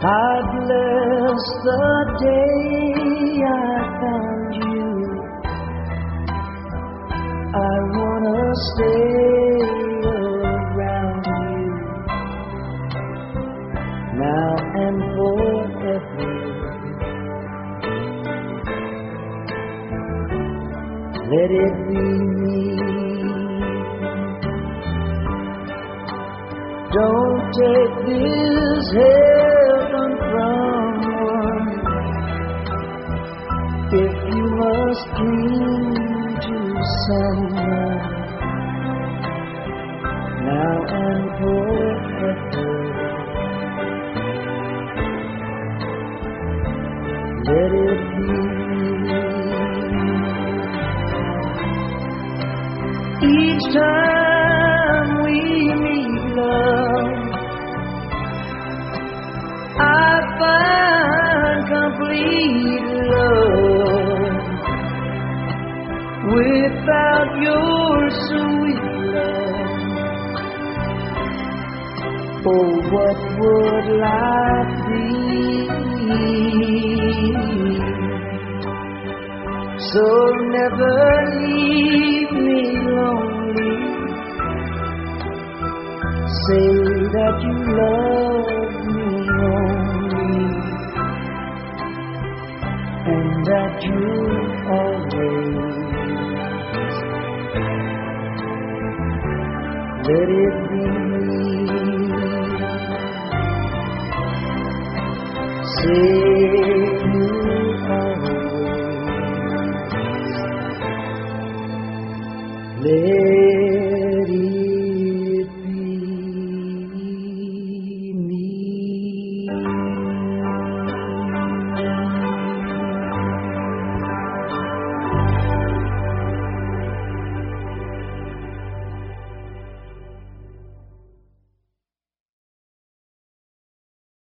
I bless the day I found you. I wanna stay around you now and forever. Let it be me. Don't take this heaven from one. If you must cling to someone now and forever, let it be. Each time we meet, love, I find complete love. Without your sweet love, oh, what would life be? So never leave me lonely. Say that you love me only, and that you always let it be. Say you always let